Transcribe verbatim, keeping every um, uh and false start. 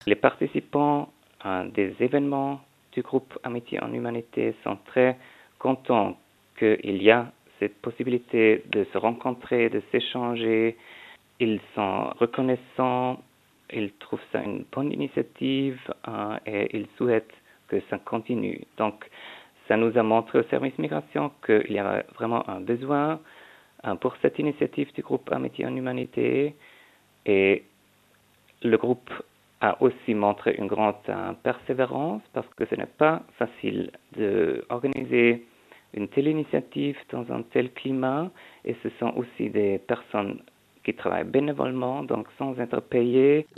Les participants à des événements du groupe Amitié en Humanité sont très contents qu'il y a cette possibilité de se rencontrer, de s'échanger. Ils sont reconnaissants, ils trouvent ça une bonne initiative euh, et ils souhaitent que ça continue. Donc, ça nous a montré au service migration qu'il y avait vraiment un besoin euh, pour cette initiative du groupe Amitié en Humanité. Et le groupe a aussi montré une grande euh, persévérance parce que ce n'est pas facile d'organiser une telle initiative dans un tel climat et ce sont aussi des personnes qui travaillent bénévolement, donc sans être payées.